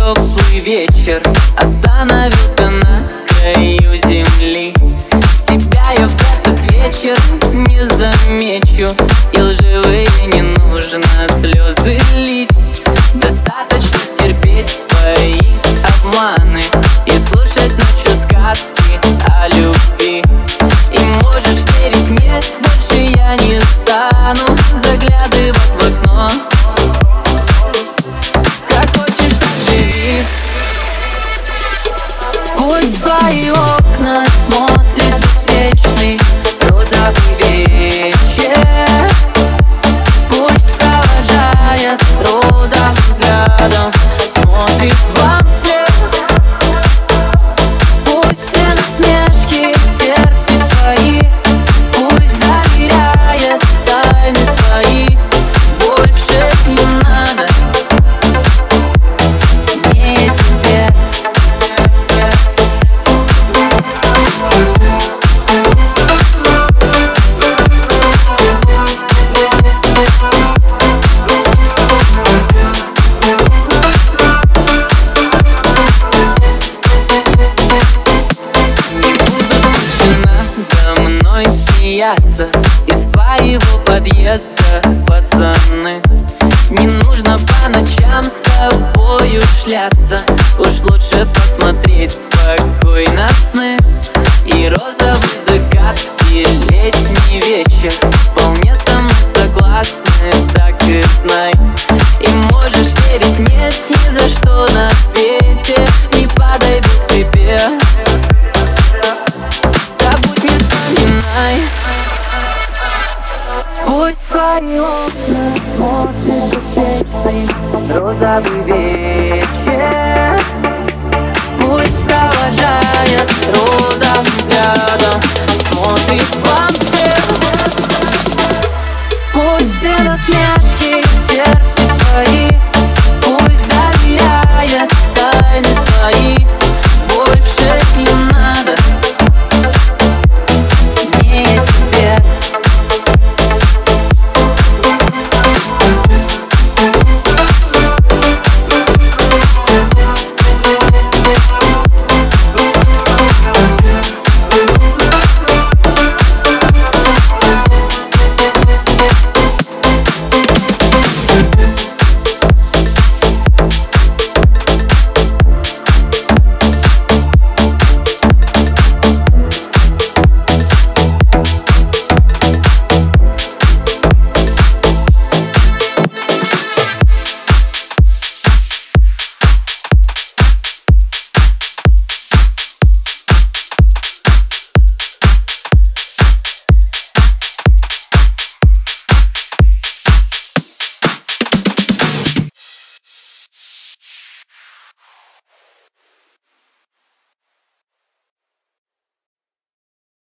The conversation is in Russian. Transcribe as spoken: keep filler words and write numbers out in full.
теплый вечер остановился на краю земли. Тебя я в этот вечер не замечу, и лживые не нужно слезы лить. Достаточно терпеть твои обманы и слушать ночью сказки о любви. И можешь верить, нет, больше я не стану заглядывать в окно. Как хочешь, так живи. Пусть твои окна смотрит беспечный розовый вечер. Пусть провожает розовым взглядом, смотрит вам вслед. Пусть все насмешки терпит твои, пусть доверяет тайны свои. Больше не надо мне тебе. Из твоего подъезда, пацаны, не нужно по ночам с тобою шляться. Уж лучше посмотреть спокойно сны. И розовый закат, и летний вечер вполне со мной согласны, так и знай. И можешь верить, нет, ни за что на свете не подойду к тебе. Забудь, не вспоминай. Пусть твои окна смотрит беспечный розовый вечер. Пусть провожает